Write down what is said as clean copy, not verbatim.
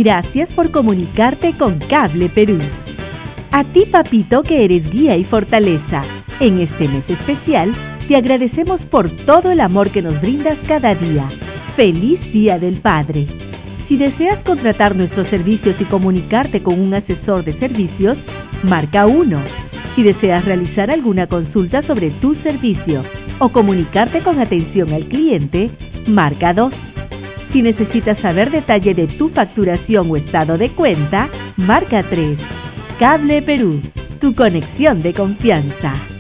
Gracias por comunicarte con Cable Perú. A ti, papito, que eres guía y fortaleza. En este mes especial, te agradecemos por todo el amor que nos brindas cada día. ¡Feliz Día del Padre! Si deseas contratar nuestros servicios y comunicarte con un asesor de servicios, marca 1. Si deseas realizar alguna consulta sobre tu servicio o comunicarte con atención al cliente, marca 2. Si necesitas saber detalle de tu facturación o estado de cuenta, marca 3. Cable Perú, tu conexión de confianza.